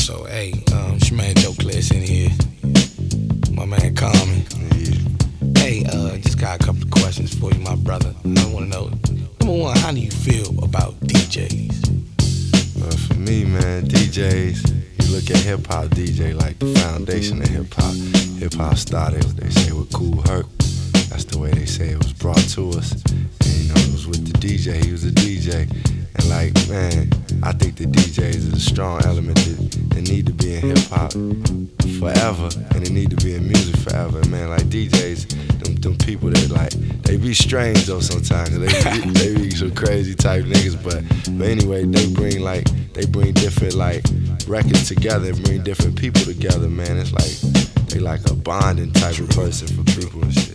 So, hey, it's your man Joe Cliss in here. My man Common. Hey, just got a couple of questions for you, my brother. I want to know, number one, how do you feel about DJs? For me, man, DJs, you look at hip hop DJ like the foundation of hip hop. Hip hop started, they say, with Kool Herc. That's the way they say it was brought to us. And you know, it was with the DJ, he was a DJ. And like, man, I think the DJs is a strong element that need to be in hip hop forever, and they need to be in music forever. Man, like DJs, them people that like, they be strange though sometimes. They be some crazy type niggas, but anyway, they bring different like records together and bring different people together. Man, it's like they like a bonding type of person for people and shit.